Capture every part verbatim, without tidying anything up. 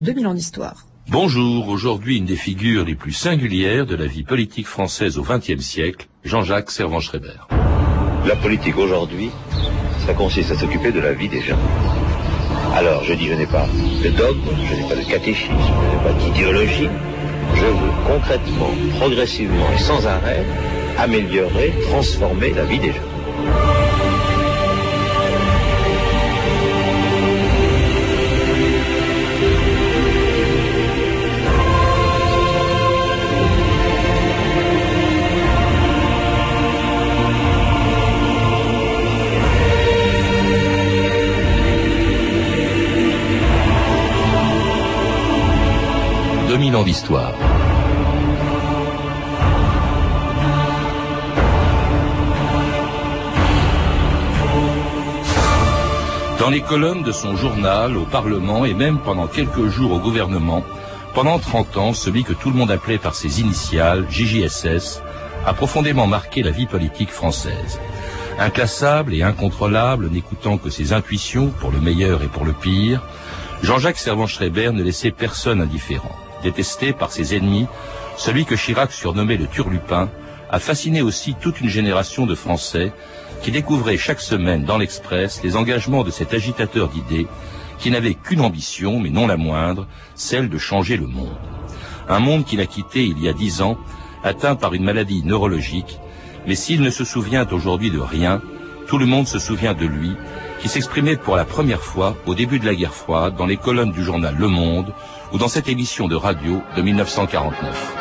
deux mille ans d'histoire. Bonjour, aujourd'hui une des figures les plus singulières de la vie politique française au vingtième siècle, Jean-Jacques Servan-Schreiber. La politique aujourd'hui, ça consiste à s'occuper de la vie des gens. Alors, je dis, je n'ai pas de dogme, je n'ai pas de catéchisme, je n'ai pas d'idéologie. Je veux concrètement, progressivement et sans arrêt améliorer, transformer la vie des gens. deux mille ans d'histoire. Dans les colonnes de son journal, au Parlement et même pendant quelques jours au gouvernement, pendant trente ans, celui que tout le monde appelait par ses initiales, J J S S, a profondément marqué la vie politique française. Inclassable et incontrôlable, n'écoutant que ses intuitions, pour le meilleur et pour le pire, Jean-Jacques Servan-Schreiber ne laissait personne indifférent. Détesté par ses ennemis, celui que Chirac surnommait le Turlupin a fasciné aussi toute une génération de Français qui découvraient chaque semaine dans l'Express les engagements de cet agitateur d'idées qui n'avait qu'une ambition, mais non la moindre, celle de changer le monde. Un monde qu'il a quitté il y a dix ans, atteint par une maladie neurologique, mais s'il ne se souvient aujourd'hui de rien, tout le monde se souvient de lui, qui s'exprimait pour la première fois au début de la guerre froide dans les colonnes du journal Le Monde ou dans cette émission de radio de mille neuf cent quarante-neuf.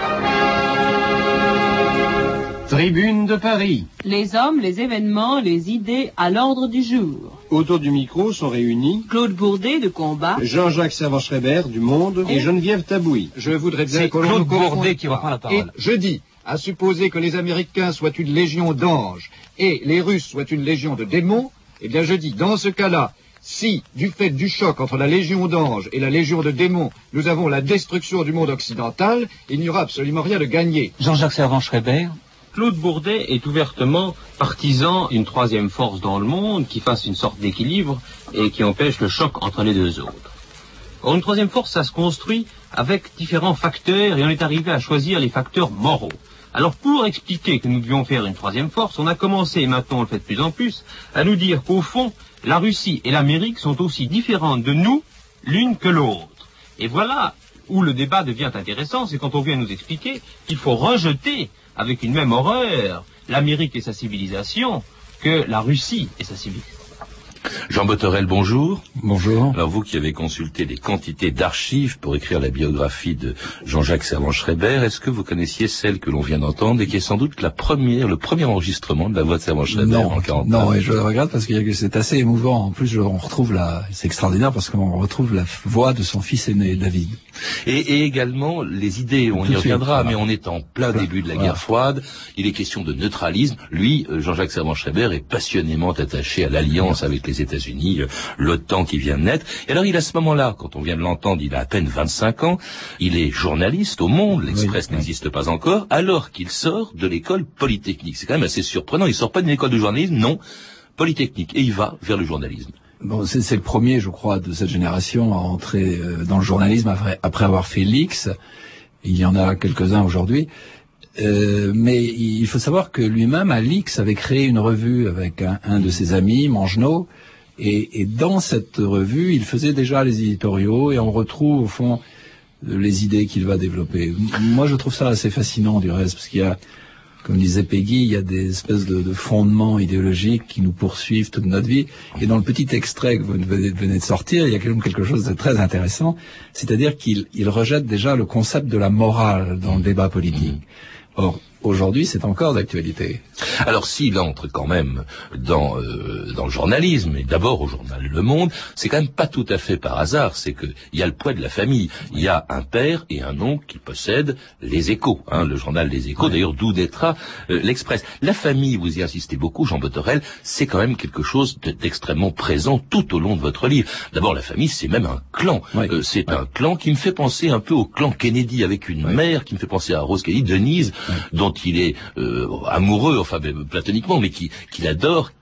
Tribune de Paris. Les hommes, les événements, les idées à l'ordre du jour. Autour du micro sont réunis Claude Bourdet de Combat, Jean-Jacques Servan-Schreiber du Monde et Geneviève Tabouy. Je voudrais bien que l'on Claude Bourdet qui reprend la parole. Et je dis, à supposer que les Américains soient une légion d'anges et les Russes soient une légion de démons, eh bien je dis, dans ce cas-là, si, du fait du choc entre la légion d'anges et la légion de démons, nous avons la destruction du monde occidental, il n'y aura absolument rien de gagné. Jean-Jacques Servan-Schreiber. Claude Bourdet est ouvertement partisan d'une troisième force dans le monde qui fasse une sorte d'équilibre et qui empêche le choc entre les deux autres. Or, une troisième force, ça se construit avec différents facteurs et on est arrivé à choisir les facteurs moraux. Alors, pour expliquer que nous devions faire une troisième force, on a commencé, et maintenant on le fait de plus en plus, à nous dire qu'au fond, la Russie et l'Amérique sont aussi différentes de nous, l'une que l'autre. Et voilà où le débat devient intéressant, c'est quand on vient nous expliquer qu'il faut rejeter avec une même horreur l'Amérique et sa civilisation que la Russie et sa civilisation. Jean Boterel, bonjour. Bonjour. Alors vous qui avez consulté des quantités d'archives pour écrire la biographie de Jean-Jacques Servan-Schreiber, est-ce que vous connaissiez celle que l'on vient d'entendre et qui est sans doute la première, le premier enregistrement de la voix de Servan-Schreiber en quarante ans? Non, et je le regrette parce que c'est assez émouvant. En plus, on retrouve la, c'est extraordinaire parce qu'on retrouve la voix de son fils aîné, David. Et, et également les idées, on Tout y reviendra, suite, mais on est en plein voilà. début de la Voilà. guerre froide. Il est question de neutralisme. Lui, Jean-Jacques Servan-Schreiber, est passionnément attaché à l'alliance avec les États-Unis, l'OTAN qui vient de naître. Et alors, il à ce moment-là, quand on vient de l'entendre, il a à peine vingt-cinq ans, il est journaliste au Monde, l'Express oui, n'existe oui. pas encore, alors qu'il sort de l'école polytechnique. C'est quand même assez surprenant. Il sort pas d'une école de journalisme, non, polytechnique. Et il va vers le journalisme. Bon, c'est, c'est le premier, je crois, de cette génération à entrer euh, dans le journalisme après, après avoir fait l'I X. Il y en a quelques-uns aujourd'hui. Euh, mais il faut savoir que lui-même, à l'I X, avait créé une revue avec un, un de ses amis, Mangenot. Et, et dans cette revue, il faisait déjà les éditoriaux et on retrouve, au fond, les idées qu'il va développer. Moi, je trouve ça assez fascinant, du reste, parce qu'il y a, comme disait Peggy, il y a des espèces de, de fondements idéologiques qui nous poursuivent toute notre vie. Et dans le petit extrait que vous venez de sortir, il y a quand même quelque chose de très intéressant, c'est-à-dire qu'il il rejette déjà le concept de la morale dans le débat politique. Or, aujourd'hui, c'est encore d'actualité. Alors, s'il entre quand même dans euh, dans le journalisme, et d'abord au journal Le Monde, c'est quand même pas tout à fait par hasard. C'est que il y a le poids de la famille. Il y a un père et un oncle qui possèdent les Échos, hein, le journal Les Échos. Ouais. D'ailleurs, d'où naîtra euh, l'Express. La famille, vous y insistez beaucoup, Jean Boterel, c'est quand même quelque chose d'extrêmement présent tout au long de votre livre. D'abord, la famille, c'est même un clan. Ouais. Euh, c'est ouais. un clan qui me fait penser un peu au clan Kennedy, avec une ouais. mère qui me fait penser à Rose Kennedy, Denise, ouais. dont il est euh, amoureux, enfin platoniquement, mais qui qu'il adore,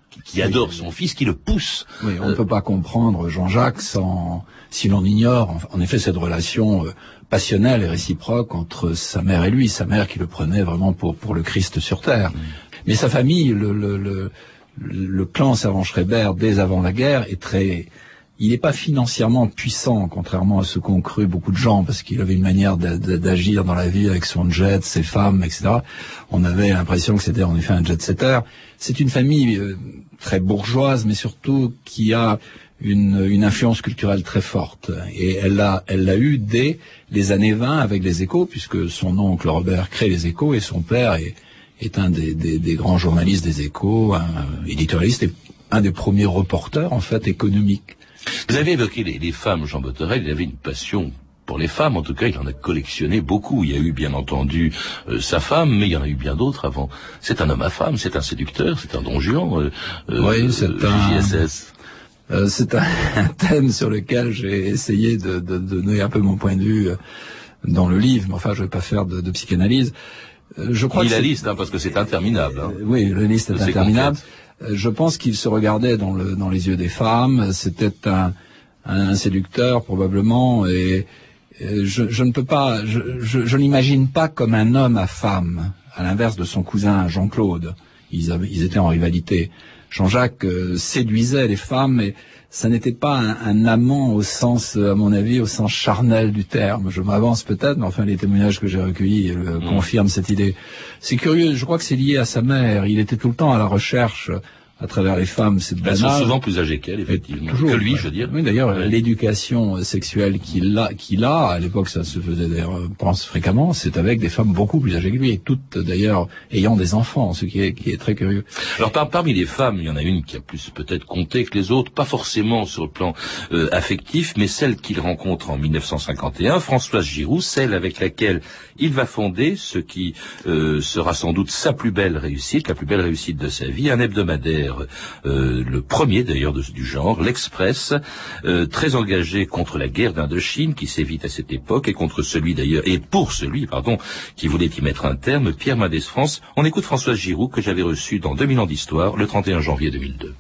qui adore son fils, qui le pousse. Oui, on ne euh, peut pas comprendre Jean-Jacques sans, si l'on ignore, en, en effet, cette relation euh, passionnelle et réciproque entre sa mère et lui. Sa mère qui le prenait vraiment pour, pour le Christ sur terre. Mmh. Mais sa famille, le, le, le, le clan Servan-Schreiber, dès avant la guerre, est très... Il n'est pas financièrement puissant, contrairement à ce qu'ont cru beaucoup de gens, parce qu'il avait une manière d'agir dans la vie avec son jet, ses femmes, et cetera. On avait l'impression que c'était en effet un jet-setter. C'est une famille euh, très bourgeoise, mais surtout qui a une, une influence culturelle très forte. Et elle l'a elle l'a eu dès les années vingt avec les Échos, puisque son oncle Robert crée les Échos et son père est, est un des, des, des grands journalistes des Échos, un éditorialiste et un des premiers reporters, en fait, économiques. Vous avez évoqué les, les femmes, Jean Boterel, il avait une passion pour les femmes, en tout cas il en a collectionné beaucoup. Il y a eu bien entendu euh, sa femme, mais il y en a eu bien d'autres avant. C'est un homme à femme, c'est un séducteur, c'est un don Juan, euh, oui, c'est euh, un... J S S. Euh, c'est un, un thème sur lequel j'ai essayé de, de, de donner un peu mon point de vue euh, dans le livre, mais enfin je ne vais pas faire de, de psychanalyse. Euh, je crois Ni que la c'est... liste, hein, parce que c'est interminable. Hein. Euh, oui, la liste est interminable. Euh, je pense qu'il se regardait dans, le, dans les yeux des femmes. C'était un, un séducteur probablement, et, et je, je ne peux pas, je, je, je l'imagine pas comme un homme à femme, à l'inverse de son cousin Jean-Claude. Ils, avaient, ils étaient en rivalité. Jean-Jacques euh, séduisait les femmes, mais ça n'était pas un, un amant au sens, à mon avis, au sens charnel du terme. Je m'avance peut-être, mais enfin les témoignages que j'ai recueillis euh, mmh. confirment cette idée. C'est curieux, je crois que c'est lié à sa mère. Il était tout le temps à la recherche, à travers les femmes, c'est banal. Elles sont souvent plus âgées qu'elle, effectivement. Toujours, que lui, ouais. je veux dire. Oui, d'ailleurs, ouais. l'éducation sexuelle qu'il a, qu'il a, à l'époque, ça se faisait d'ailleurs, pense fréquemment, c'est avec des femmes beaucoup plus âgées que lui, et toutes d'ailleurs ayant des enfants, ce qui est, qui est très curieux. Alors, par, parmi les femmes, il y en a une qui a plus peut-être compté que les autres, pas forcément sur le plan euh, affectif, mais celle qu'il rencontre en mille neuf cent cinquante et un, Françoise Giroud, celle avec laquelle il va fonder ce qui euh, sera sans doute sa plus belle réussite, la plus belle réussite de sa vie, un hebdomadaire Euh, le premier d'ailleurs de, du genre, l'Express, euh, très engagé contre la guerre d'Indochine qui sévit à cette époque et contre celui d'ailleurs, et pour celui, pardon, qui voulait y mettre un terme, Pierre Mendès France. On écoute Françoise Giroud que j'avais reçue dans deux mille ans d'histoire le trente et un janvier deux mille deux.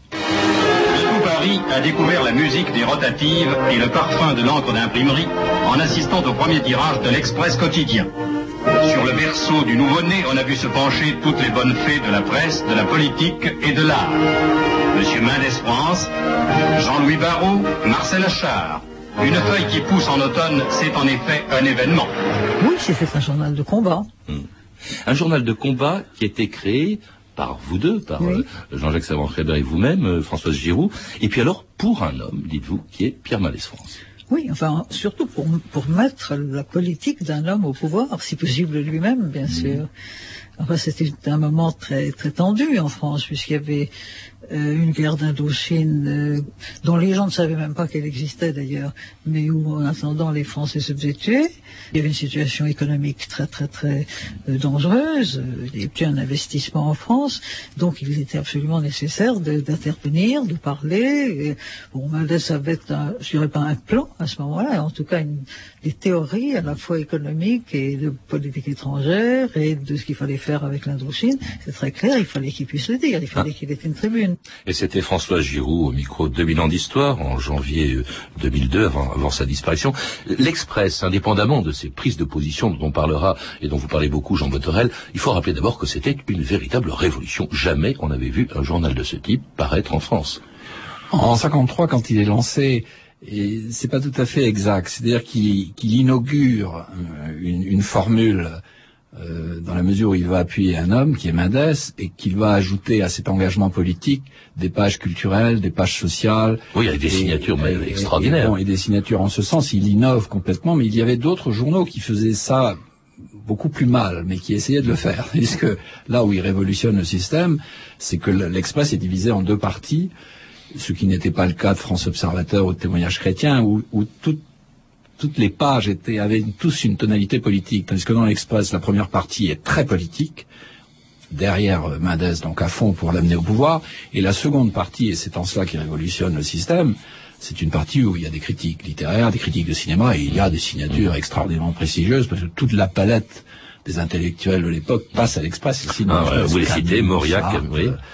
Tout Paris a découvert la musique des rotatives et le parfum de l'encre d'imprimerie en assistant au premier tirage de l'Express quotidien. Sur le berceau du nouveau-né, on a vu se pencher toutes les bonnes fées de la presse, de la politique et de l'art. Monsieur Mendès France, Jean-Louis Barrault, Marcel Achard. Une feuille qui pousse en automne, c'est en effet un événement. Oui, c'est un journal de combat. Mmh. Un journal de combat qui a été créé par vous deux, par oui. euh, Jean-Jacques Servan-Schreiber et vous-même, euh, Françoise Giroud, et puis alors pour un homme, dites-vous, qui est Pierre Mendès France. Oui, enfin, surtout pour, pour mettre la politique d'un homme au pouvoir, si possible lui-même, bien sûr. Enfin, c'était un moment très très tendu en France, puisqu'il y avait euh, une guerre d'Indochine euh, dont les gens ne savaient même pas qu'elle existait d'ailleurs, mais où en attendant les Français se faisaient tuer. Il y avait une situation économique très très très euh, dangereuse. Il y avait plus un investissement en France, donc il était absolument nécessaire de, d'intervenir, de parler. Et, bon, Mendès avait, un, je dirais pas un plan à ce moment-là, en tout cas une, des théories à la fois économiques et de politique étrangère et de ce qu'il fallait faire avec l'Indochine. C'est très clair, il fallait qu'il puisse le dire, il fallait ah. qu'il ait une tribune. Et c'était Françoise Giroud au micro de deux mille ans d'histoire en janvier deux mille deux, avant, avant sa disparition. L'Express, indépendamment de ces prises de position dont on parlera et dont vous parlez beaucoup, Jean Boterel, il faut rappeler d'abord que c'était une véritable révolution. Jamais on n'avait vu un journal de ce type paraître en France. En cinquante-trois, quand il est lancé, et c'est pas tout à fait exact, c'est-à-dire qu'il, qu'il inaugure une, une formule euh, dans la mesure où il va appuyer un homme qui est Mendès et qu'il va ajouter à cet engagement politique des pages culturelles, des pages sociales. Oui, avec des et, signatures et, mais extraordinaires. Et, bon, et des signatures en ce sens, il innove complètement, mais il y avait d'autres journaux qui faisaient ça beaucoup plus mal, mais qui essayaient de le faire. Puisque là où il révolutionne le système, c'est que l'Express est divisé en deux parties, ce qui n'était pas le cas de France Observateur ou de Témoignages chrétiens, où, où tout, toutes les pages étaient, avaient tous une tonalité politique, tandis que dans l'Express, la première partie est très politique, derrière Mendès, donc à fond pour l'amener au pouvoir, et la seconde partie, et c'est en cela qu'il révolutionne le système, c'est une partie où il y a des critiques littéraires, des critiques de cinéma, et il y a des signatures extraordinairement prestigieuses, parce que toute la palette des intellectuels de l'époque passe à l'Express. Ah, ouais, vous les citez, Mauriac, oui.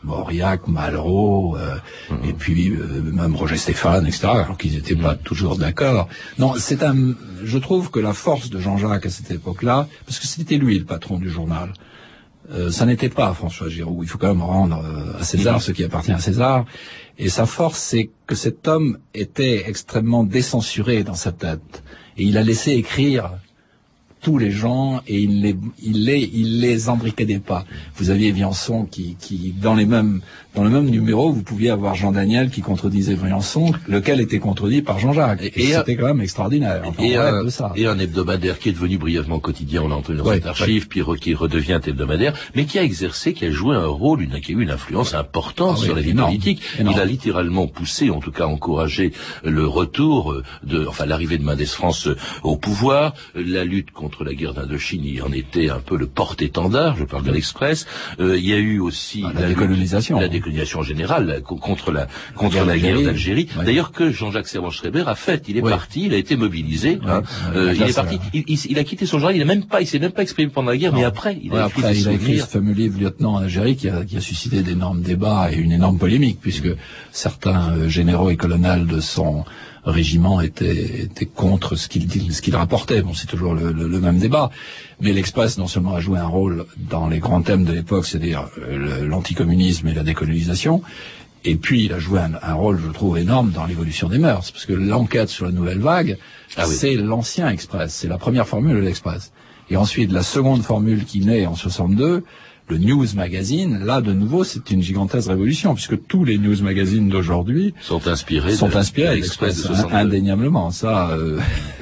Mauriac, Malraux, euh, mmh. et puis euh, même Roger Stéphane, et cetera, alors qu'ils n'étaient mmh. pas toujours d'accord. Non, c'est un. Je trouve que la force de Jean-Jacques à cette époque-là, parce que c'était lui le patron du journal, euh, ça n'était pas François Giroud. Il faut quand même rendre euh, à César mmh. ce qui appartient à César. Et sa force, c'est que cet homme était extrêmement décensuré dans sa tête, et il a laissé écrire tous les gens, et il les, il les, il les embrigadait pas. Vous aviez Viançon qui, qui, dans les mêmes, dans le même numéro, vous pouviez avoir Jean Daniel qui contredisait Viançon, lequel était contredit par Jean-Jacques. Et, et c'était quand même extraordinaire. Enfin, et, un, de ça. Et un hebdomadaire qui est devenu brièvement quotidien, on l'a entendu dans ouais, cette archive, ouais. puis qui redevient hebdomadaire, mais qui a exercé, qui a joué un rôle, une, qui a eu une influence importante ah, sur oui, la vie énorme, politique. Énorme. Il a littéralement poussé, en tout cas encouragé le retour de, enfin l'arrivée de Mendès France au pouvoir, la lutte contre la guerre d'Indochine, il en était un peu le porte-étendard, je parle de l'Express. Euh, il y a eu aussi ah, la, la décolonisation, la décolonisation générale la, contre la contre la, la guerre d'Algérie. Ouais. D'ailleurs que Jean-Jacques Servan-Schreiber a fait, il est ouais. parti, il a été mobilisé. Ouais. Hein, ouais. Euh, il est parti, il, il, il a quitté son journal, il a même pas, il s'est même pas exprimé pendant la guerre, non. mais après, il a ouais, écrit, après, il a écrit ce fameux livre Lieutenant en Algérie qui a, qui a suscité d'énormes débats et une énorme polémique puisque certains euh, généraux et colonels de son régiment était, était contre ce qu'il ce qu'il rapportait. Bon, c'est toujours le, le, le même débat. Mais l'Express, non seulement a joué un rôle dans les grands thèmes de l'époque, c'est-à-dire euh, l'anticommunisme et la décolonisation, et puis il a joué un, un rôle, je trouve, énorme dans l'évolution des mœurs, parce que l'enquête sur la nouvelle vague, ah oui. c'est l'ancien Express, c'est la première formule de l'Express. Et ensuite, la seconde formule qui naît en soixante-deux, le News Magazine, là, de nouveau, c'est une gigantesque révolution, puisque tous les News Magazines d'aujourd'hui sont inspirés sont de, inspirés de l'Express de soixante-deux. Indéniablement, ça, euh,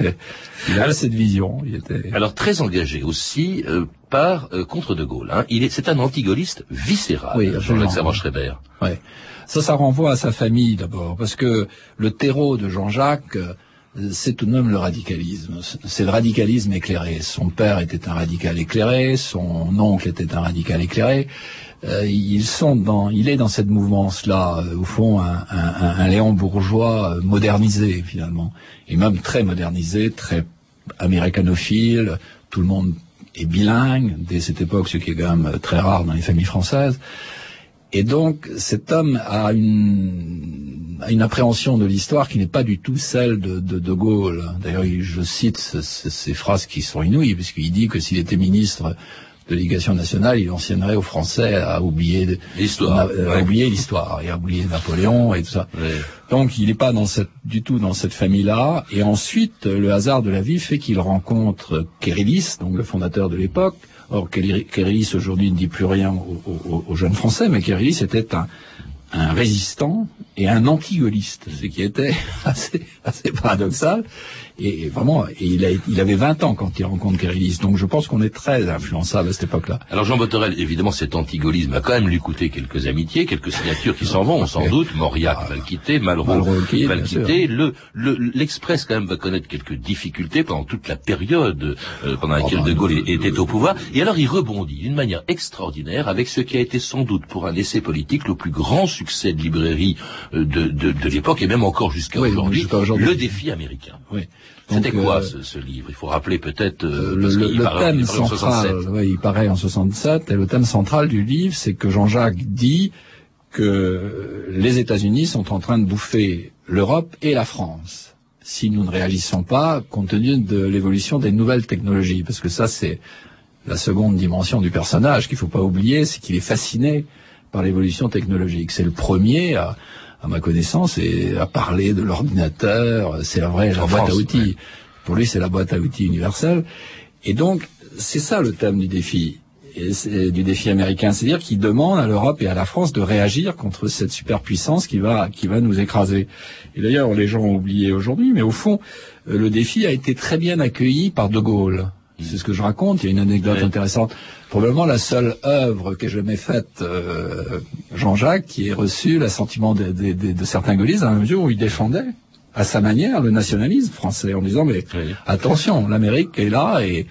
il avait cette vision. Il était... Alors, très engagé aussi euh, par euh, contre De Gaulle. Hein. Il est, c'est un anti-gaulliste viscéral, oui, Jean-Jacques Servan-Schreiber. Oui. Ça, ça renvoie à sa famille, d'abord, parce que le terreau de Jean-Jacques... Euh, c'est tout de même le radicalisme. C'est le radicalisme éclairé. Son père était un radical éclairé, son oncle était un radical éclairé. Euh, ils sont dans, il est dans cette mouvance-là, euh, au fond, un, un, un Léon bourgeois modernisé finalement, et même très modernisé, très américanophile. Tout le monde est bilingue dès cette époque, ce qui est quand même très rare dans les familles françaises. Et donc, cet homme a une, a une appréhension de l'histoire qui n'est pas du tout celle de De, de Gaulle. D'ailleurs, je cite ce, ce, ces phrases qui sont inouïes, puisqu'il dit que s'il était ministre de l'Éducation nationale, il enseignerait aux Français à oublier l'histoire, à, à ouais. oublier l'histoire et à oublier Napoléon et tout ça. Ouais. Donc, il n'est pas dans cette, du tout dans cette famille-là. Et ensuite, le hasard de la vie fait qu'il rencontre Kérillis, donc le fondateur de l'époque. Or, Kérillis aujourd'hui ne dit plus rien aux, aux, aux jeunes Français, mais Kérillis était un, un résistant et un anti-gaulliste, ce qui était assez, assez paradoxal. Et vraiment, et il, a, il avait vingt ans quand il rencontre Kérillis, donc je pense qu'on est très influençable à cette époque-là. Alors Jean Boterel, évidemment, cet anti-gaullisme a quand même lui coûté quelques amitiés, quelques signatures qui s'en vont, sans doute. Mauriac ah, va le quitter, Malraux, Malraux okay, va le quitter. Le, le, l'Express quand même va connaître quelques difficultés pendant toute la période euh, pendant laquelle oh, De Gaulle euh, était au pouvoir. Et alors il rebondit d'une manière extraordinaire avec ce qui a été sans doute pour un essai politique le plus grand succès de librairie euh, de, de, de l'époque et même encore jusqu'à oui, aujourd'hui, aujourd'hui, le défi américain. Oui. C'était quoi euh, ce, ce livre? Il faut rappeler peut-être euh, le, le, le paraît, thème central. Oui, il paraît en soixante-sept. Et le thème central du livre, c'est que Jean-Jacques dit que les États-Unis sont en train de bouffer l'Europe et la France si nous ne réagissons pas, compte tenu de l'évolution des nouvelles technologies. Parce que ça, c'est la seconde dimension du personnage qu'il faut pas oublier, c'est qu'il est fasciné par l'évolution technologique. C'est le premier à à ma connaissance, et à parler de l'ordinateur, c'est la vraie la boîte à outils. Ouais. Pour lui, c'est la boîte à outils universelle. Et donc, c'est ça le thème du défi, et c'est, du défi américain. C'est-à-dire qu'il demande à l'Europe et à la France de réagir contre cette superpuissance qui va, qui va nous écraser. Et d'ailleurs, les gens ont oublié aujourd'hui, mais au fond, le défi a été très bien accueilli par De Gaulle. C'est ce que je raconte. Il y a une anecdote oui. intéressante. Probablement la seule œuvre qu'ait jamais faite euh, Jean-Jacques qui ait reçu l'assentiment de, de, de, de certains gaullistes dans la mesure où il défendait à sa manière le nationalisme français en disant mais oui. attention, l'Amérique est là et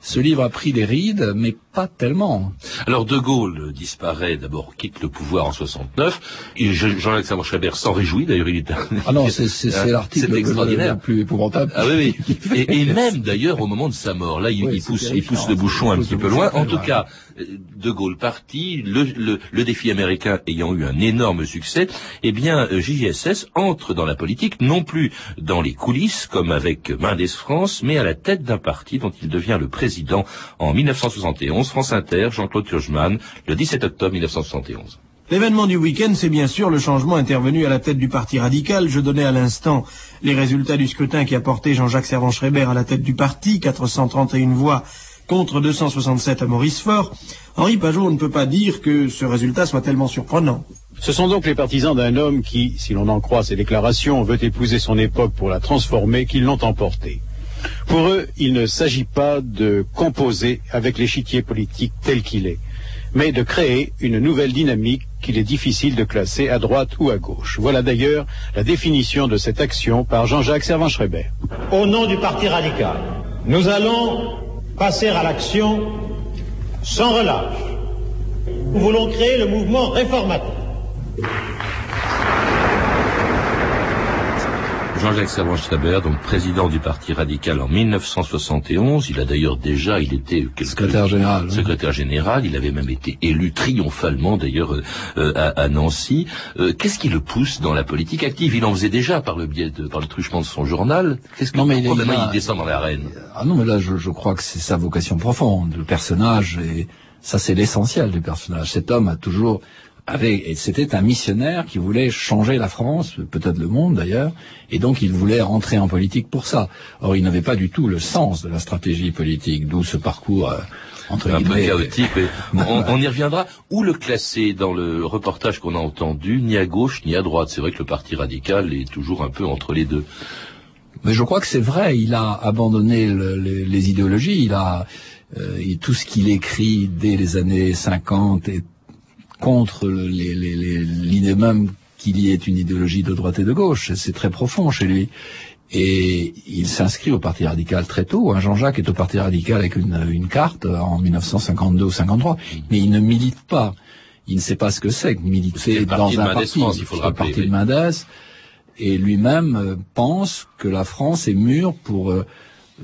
ce livre a pris des rides, mais pas tellement. Alors De Gaulle disparaît, d'abord quitte le pouvoir en soixante-neuf, et Jean-Jacques Savon-Schreiber s'en réjouit, d'ailleurs il est... Ah non, c'est, c'est, c'est l'article c'est extraordinaire. Le plus épouvantable. Ah oui, oui. Et, et même d'ailleurs au moment de sa mort, là il, oui, il pousse, il pousse le bouchon un petit peu loin. En tout cas, De Gaulle parti, le, le, le défi américain ayant eu un énorme succès, eh bien J J S S entre dans la politique, non plus dans les coulisses comme avec Mendès France, mais à la tête d'un parti dont il devient le président en mille neuf cent soixante et onze, France Inter, Jean-Claude Turgeman, le dix-sept octobre mille neuf cent soixante et onze. L'événement du week-end, c'est bien sûr le changement intervenu à la tête du Parti radical. Je donnais à l'instant les résultats du scrutin qui a porté Jean-Jacques Servan-Schreiber à la tête du parti, quatre cent trente et une voix contre deux cent soixante-sept à Maurice Faure. Henri Pajot ne peut pas dire que ce résultat soit tellement surprenant. Ce sont donc les partisans d'un homme qui, si l'on en croit ses déclarations, veut épouser son époque pour la transformer, qui l'ont emporté. Pour eux, il ne s'agit pas de composer avec l'échiquier politique tel qu'il est, mais de créer une nouvelle dynamique qu'il est difficile de classer à droite ou à gauche. Voilà d'ailleurs la définition de cette action par Jean-Jacques Servan-Schreiber. Au nom du Parti radical, nous allons passer à l'action sans relâche. Nous voulons créer le mouvement réformateur. Jean-Jacques Servan-Schreiber, donc président du Parti radical en mille neuf cent soixante et onze. Il a d'ailleurs déjà, il était quelque, secrétaire général. Secrétaire oui. général. Il avait même été élu triomphalement d'ailleurs euh, à, à Nancy. Euh, qu'est-ce qui le pousse dans la politique active? Il en faisait déjà par le biais de, par le truchement de son journal. Qu'est-ce que non, mais pourquoi il, maintenant a, il descend dans l'arène? Ah non, mais là, je, je crois que c'est sa vocation profonde. Le personnage, et ça, c'est l'essentiel du personnage. Cet homme a toujours Avec, et c'était un missionnaire qui voulait changer la France, peut-être le monde d'ailleurs, et donc il voulait rentrer en politique pour ça. Or, il n'avait pas du tout le sens de la stratégie politique, d'où ce parcours euh, entre un guillemets peu chaotique. Mais on, on y reviendra. Où le classer dans le reportage qu'on a entendu, ni à gauche ni à droite? C'est vrai que le Parti radical est toujours un peu entre les deux. Mais je crois que c'est vrai. Il a abandonné le, les, les idéologies. Il a euh, et tout ce qu'il écrit dès les années cinquante est contre les, les, les, l'idée même qu'il y ait une idéologie de droite et de gauche. C'est très profond chez lui. Et il s'inscrit au Parti radical très tôt. Hein. Jean-Jacques est au Parti radical avec une, une carte en mille neuf cent cinquante-deux ou cinquante-trois. Mais il ne milite pas. Il ne sait pas ce que c'est que militer dans un parti. France, il faut le rappeler, parti de Mendès. Et lui-même euh, pense que la France est mûre pour... Euh,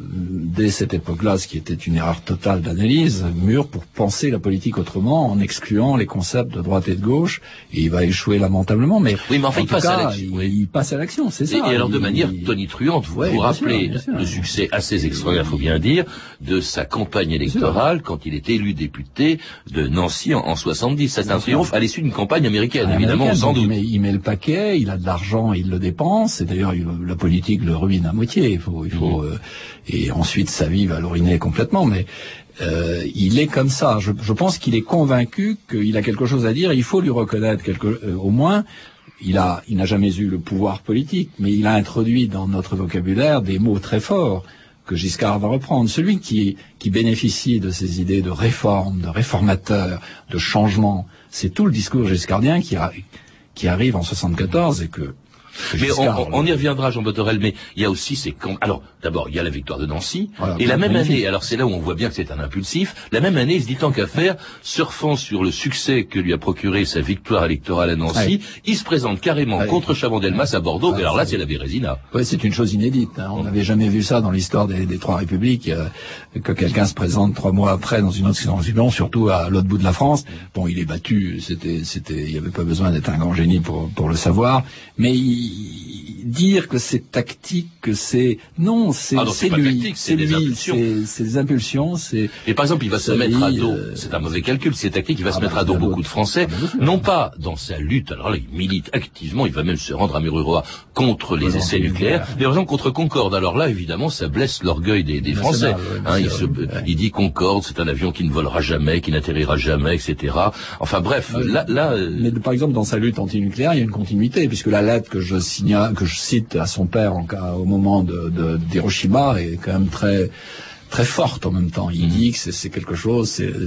dès cette époque-là, ce qui était une erreur totale d'analyse, mûr pour penser la politique autrement, en excluant les concepts de droite et de gauche, et il va échouer lamentablement, mais, oui, mais enfin, en il tout passe cas, à l'action. Oui. Il, il passe à l'action, c'est ça. Et, et alors, de il, manière il... tonitruante, vous ouais, vous rappelez sûr, sûr. le succès assez extraordinaire, il faut bien dire, de sa campagne électorale quand il est élu député de Nancy en, en soixante-dix. C'est un triomphe à l'issue d'une campagne américaine, ah, évidemment, américaine, sans doute. Il met, il met le paquet, il a de l'argent, il le dépense, et d'ailleurs, il, la politique le ruine à moitié. Il faut, il faut, mmh. euh, et ensuite, sa vie va le ruiner complètement, mais euh, il est comme ça. Je, je pense qu'il est convaincu qu'il a quelque chose à dire. Il faut lui reconnaître quelque, euh, au moins. Il a, il n'a jamais eu le pouvoir politique, mais il a introduit dans notre vocabulaire des mots très forts que Giscard va reprendre. Celui qui, qui bénéficie de ces idées de réforme, de réformateur, de changement, c'est tout le discours giscardien qui, a, qui arrive en soixante-quatorze et que Mais on, on y reviendra, Jean Botorel, mais il y a aussi ces... Alors, d'abord, il y a la victoire de Nancy, voilà, et la même magnifique. année, alors c'est là où on voit bien que c'est un impulsif, la même année, il se dit tant qu'à faire, surfant sur le succès que lui a procuré sa victoire électorale à Nancy, ouais. il se présente carrément ouais. contre Chaban-Delmas à Bordeaux, ouais. et alors là, c'est la Bérésina. Oui, c'est une chose inédite. Hein. On n'avait jamais vu ça dans l'histoire des, des Trois Républiques, euh, que quelqu'un se présente trois mois après dans une autre situation, surtout à l'autre bout de la France. Bon, il est battu, c'était, c'était, il n'y avait pas besoin d'être un grand génie pour, pour le savoir, mais il... dire que c'est tactique, que c'est non, c'est ah non, c'est lui, c'est lui, c'est ses impulsions, c'est. Et par exemple, il va se mettre à dos. Euh... C'est un mauvais calcul, c'est tactique. Il va ah se bah mettre à dos beaucoup de Français, ah bah non pas dans sa lutte. Alors là, il milite activement. Il va même se rendre à Mururoa contre les ah essais nucléaires, mais par exemple contre Concorde. Alors là, évidemment, ça blesse l'orgueil des, des Français. Ouais, hein, il, se, ouais. il dit Concorde, c'est un avion qui ne volera jamais, qui n'atterrira jamais, et cetera. Enfin bref, ouais, là, là. Euh... Mais par exemple, dans sa lutte antinucléaire, il y a une continuité, puisque la lettre que je signale, que je cite à son père en cas, au moment de, de, d'Hiroshima est quand même très très forte en même temps. Il mmh. dit que c'est, c'est quelque chose, c'est,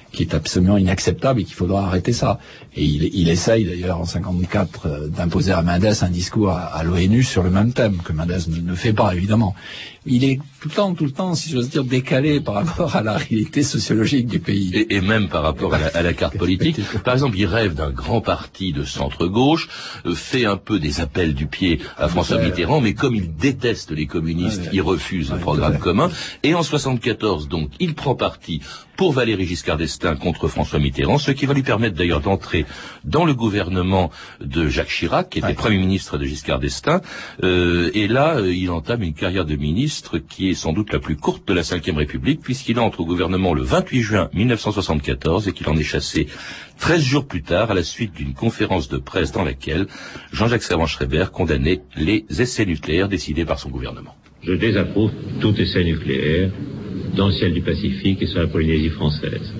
qui est absolument inacceptable et qu'il faudra arrêter ça. Et il, il essaye d'ailleurs en cinquante-quatre euh, d'imposer à Mendes un discours à, à l'ONU sur le même thème, que Mendes ne, ne fait pas évidemment. Il est tout le temps, tout le temps, si j'ose dire, décalé par rapport à la réalité sociologique du pays. Et, et même par rapport à la, à la carte politique. Par exemple, il rêve d'un grand parti de centre-gauche, euh, fait un peu des appels du pied à François Mitterrand, mais comme il déteste les communistes, ouais, il refuse ouais, le programme commun. Et en soixante-quatorze, donc, il prend parti pour Valéry Giscard d'Estaing contre François Mitterrand, ce qui va lui permettre d'ailleurs d'entrer dans le gouvernement de Jacques Chirac, qui était ouais. Premier ministre de Giscard d'Estaing. Euh, et là, euh, il entame une carrière de ministre qui est sans doute la plus courte de la cinquième République, puisqu'il entre au gouvernement le vingt-huit juin mille neuf cent soixante-quatorze et qu'il en est chassé treize jours plus tard à la suite d'une conférence de presse dans laquelle Jean-Jacques Servan-Schreiber condamnait les essais nucléaires décidés par son gouvernement. Je désapprouve tout essai nucléaire dans le ciel du Pacifique et sur la Polynésie française.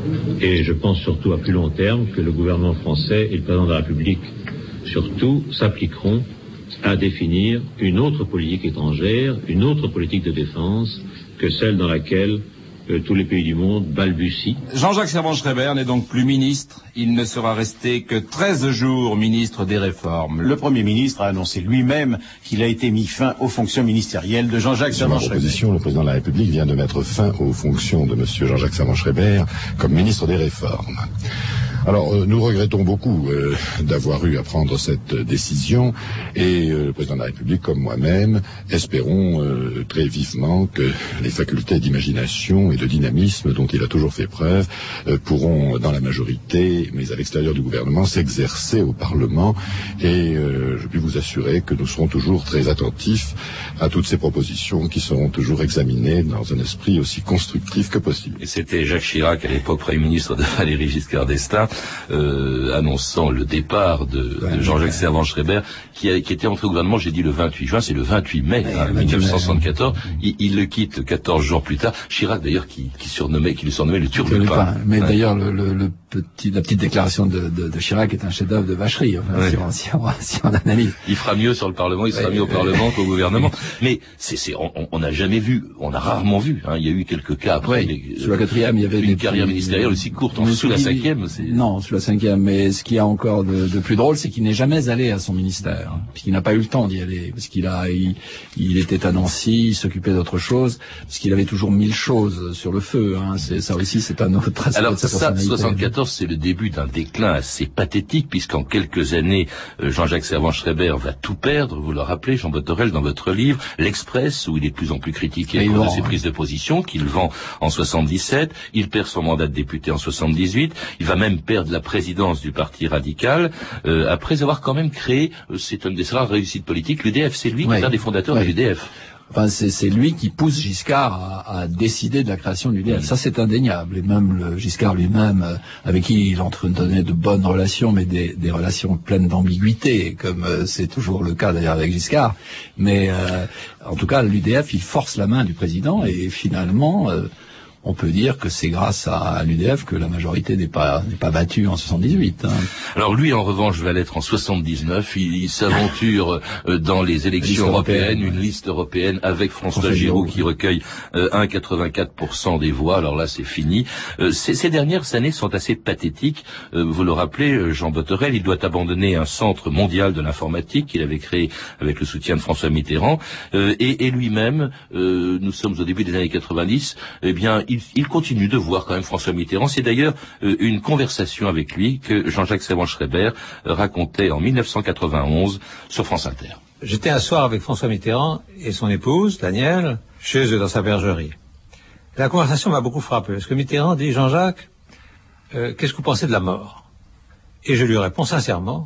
Et je pense surtout à plus long terme que le gouvernement français et le président de la République surtout s'appliqueront à définir une autre politique étrangère, une autre politique de défense que celle dans laquelle euh, tous les pays du monde balbutient. Jean-Jacques Servan-Schreiber n'est donc plus ministre. Il ne sera resté que treize jours ministre des Réformes. Le Premier ministre a annoncé lui-même qu'il a été mis fin aux fonctions ministérielles de Jean-Jacques Servan-Schreiber. Le président de la République vient de mettre fin aux fonctions de M. Jean-Jacques Servan-Schreiber comme ministre des Réformes. Alors, euh, nous regrettons beaucoup euh, d'avoir eu à prendre cette euh, décision et euh, le président de la République, comme moi-même, espérons euh, très vivement que les facultés d'imagination et de dynamisme dont il a toujours fait preuve euh, pourront, dans la majorité, mais à l'extérieur du gouvernement, s'exercer au Parlement et euh, je puis vous assurer que nous serons toujours très attentifs à toutes ces propositions qui seront toujours examinées dans un esprit aussi constructif que possible. Et c'était Jacques Chirac, à l'époque Premier ministre de Valéry Giscard d'Estaing, Euh, annonçant le départ de, de Jean-Jacques Servan-Schreiber, qui, a, qui était entré au gouvernement, j'ai dit le vingt-huit juin, c'est le vingt-huit mai hein, mille neuf cent soixante-quatorze. Il, il le quitte quatorze jours plus tard. Chirac d'ailleurs qui, qui surnommait, qui le surnommait le Turlupin. Mais ouais. d'ailleurs le, le, le petit, la petite déclaration de, de, de Chirac est un chef-d'œuvre de vacherie. Enfin, ouais. si, on, si, on, si on analyse. Il fera mieux sur le Parlement, il sera ouais, mieux au Parlement qu'au gouvernement. Mais c'est, c'est, on n'a jamais vu, on a rarement vu. Hein, il y a eu quelques cas après. Ouais, mais, sous la quatrième, il y avait une des carrière petits, ministérielle aussi courte. En sous la cinquième, c'est non, sous la cinquième. Mais ce qu'il y a encore de, de plus drôle, c'est qu'il n'est jamais allé à son ministère, hein, puisqu'il n'a pas eu le temps d'y aller, parce qu'il a, il, il était à Nancy, il s'occupait d'autre chose, parce qu'il avait toujours mille choses sur le feu. Hein, c'est ça aussi, c'est un autre aspect. Alors de sa ça, soixante-quatorze, c'est le début d'un déclin assez pathétique, puisqu'en quelques années, Jean-Jacques Servan-Schreiber va tout perdre. Vous le rappelez, Jean Botorel, dans votre livre, l'Express, où il est de plus en plus critiqué à cause de ses prises de position, qu'il vend en soixante-dix-sept. Il perd son mandat de député en soixante-dix-huit. Il va même perdre la présidence du Parti radical, euh, après avoir quand même créé, euh, c'est une des rares réussites politiques, l'U D F. C'est lui ouais. qui est un des fondateurs ouais. de l'U D F. Enfin, c'est, c'est lui qui pousse Giscard à, à décider de la création de l'U D F. Mmh. Ça, c'est indéniable. Et même le Giscard lui-même, euh, avec qui il entretenait de bonnes relations, mais des, des relations pleines d'ambiguïté, comme euh, c'est toujours le cas d'ailleurs avec Giscard. Mais euh, en tout cas, l'U D F, il force la main du président et finalement... Euh, on peut dire que c'est grâce à l'U D F que la majorité n'est pas n'est pas battue en soixante-dix-huit. Hein. Alors lui, en revanche, va l'être en soixante-dix-neuf. Il, il s'aventure euh, dans les élections européennes, européenne, une liste européenne avec François, François Giroud qui recueille euh, un virgule quatre-vingt-quatre pour cent des voix. Alors là, c'est fini. Euh, ces, ces dernières années sont assez pathétiques. Euh, vous le rappelez, Jean Botorel, il doit abandonner un centre mondial de l'informatique qu'il avait créé avec le soutien de François Mitterrand. Euh, et, et lui-même, euh, nous sommes au début des années quatre-vingt-dix, eh bien, Il, il continue de voir quand même François Mitterrand. C'est d'ailleurs euh, une conversation avec lui que Jean-Jacques Servan-Schreiber euh, racontait en mille neuf cent quatre-vingt-onze sur France Inter. J'étais un soir avec François Mitterrand et son épouse, Danielle, chez eux dans sa bergerie. La conversation m'a beaucoup frappé, parce que Mitterrand dit, Jean-Jacques, euh, qu'est-ce que vous pensez de la mort? Et je lui réponds sincèrement,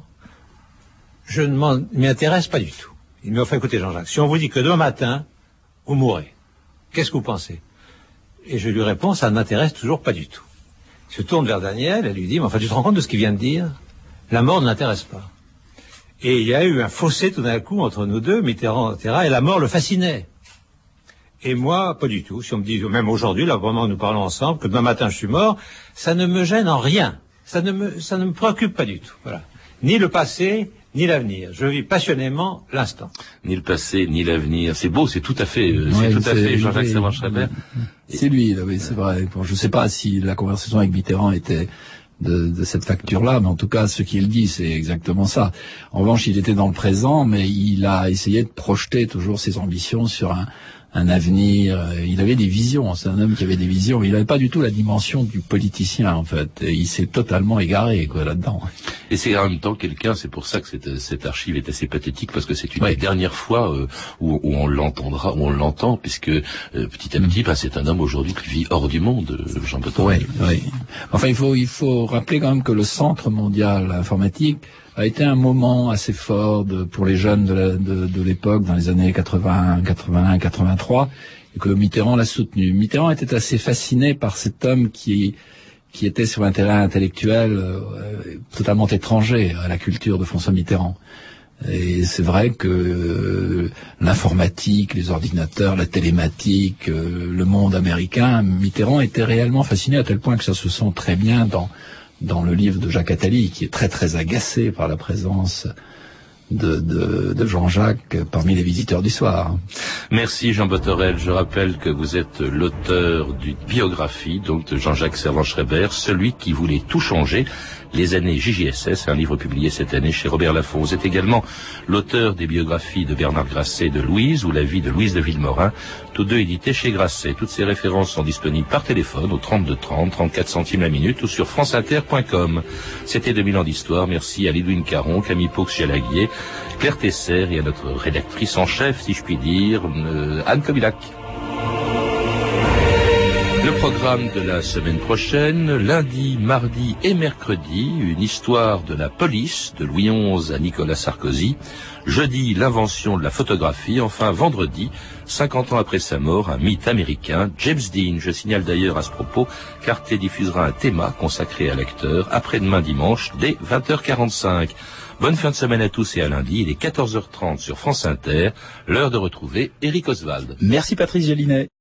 je ne m'en, m'y intéresse pas du tout. Il m'a fait écouter, Jean-Jacques, si on vous dit que demain matin, vous mourrez, qu'est-ce que vous pensez? Et je lui réponds, ça ne m'intéresse toujours pas du tout. Il se tourne vers Daniel et lui dit, mais enfin, tu te rends compte de ce qu'il vient de dire? La mort ne l'intéresse pas. Et il y a eu un fossé tout d'un coup entre nous deux, Mitterrand, et cetera, et la mort le fascinait. Et moi, pas du tout. Si on me dit, même aujourd'hui, là, vraiment, nous parlons ensemble, que demain matin je suis mort, ça ne me gêne en rien. Ça ne me, ça ne me préoccupe pas du tout. Voilà. Ni le passé, ni l'avenir. Je vis passionnément l'instant. Ni le passé, ni l'avenir. C'est beau, c'est tout à fait, euh, Ouais, c'est tout à c'est- fait Jean-Jacques c'est- Servan-Schreiber. C'est lui, là, oui, c'est vrai. Bon, je ne sais pas si la conversation avec Mitterrand était de, de cette facture-là, mais en tout cas, ce qu'il dit, c'est exactement ça. En revanche, il était dans le présent, mais il a essayé de projeter toujours ses ambitions sur un, un avenir. Il avait des visions. C'est un homme qui avait des visions. Il n'avait pas du tout la dimension du politicien, en fait. Et il s'est totalement égaré, quoi, là-dedans. Et c'est en même temps quelqu'un, c'est pour ça que cette, cette archive est assez pathétique, parce que c'est une des dernières fois euh, où, où on l'entendra, où on l'entend, puisque euh, petit à petit, bah, c'est un homme aujourd'hui qui vit hors du monde, Jean Botorel. Oui, oui. Enfin, il faut, il faut rappeler quand même que le Centre mondial informatique a été un moment assez fort de, pour les jeunes de, la, de, de l'époque, dans les années quatre-vingt, quatre-vingt-un, quatre-vingt-trois, et que Mitterrand l'a soutenu. Mitterrand était assez fasciné par cet homme qui qui était sur un terrain intellectuel euh, totalement étranger à la culture de François Mitterrand. Et c'est vrai que euh, l'informatique, les ordinateurs, la télématique, euh, le monde américain, Mitterrand était réellement fasciné à tel point que ça se sent très bien dans dans le livre de Jacques Attali, qui est très très agacé par la présence de, de, de Jean-Jacques parmi les visiteurs du soir. Merci Jean Botorel. Je rappelle que vous êtes l'auteur d'une biographie, donc de Jean-Jacques Servan-Schreiber, celui qui voulait tout changer, les années J J S S, un livre publié cette année chez Robert Laffont. Vous êtes également l'auteur des biographies de Bernard Grasset et de Louise, ou la vie de Louise de Villemorin, tous deux édités chez Grasset. Toutes ces références sont disponibles par téléphone au trente-deux trente, trente-quatre centimes la minute ou sur franceinter point com. C'était deux mille ans d'histoire. Merci à Lidwin Caron, Camille Paux-Chalaguier, Claire Tesser et à notre rédactrice en chef, si je puis dire, euh, Anne Kobilac. Le programme de la semaine prochaine, lundi, mardi et mercredi, une histoire de la police de Louis onze à Nicolas Sarkozy. Jeudi, l'invention de la photographie. Enfin, vendredi, cinquante ans après sa mort, un mythe américain, James Dean. Je signale d'ailleurs à ce propos qu'Arte diffusera un thème consacré à l'acteur après-demain dimanche dès vingt heures quarante-cinq. Bonne fin de semaine à tous et à lundi. Il est quatorze heures trente sur France Inter. L'heure de retrouver Éric Oswald. Merci Patrice Gélinet.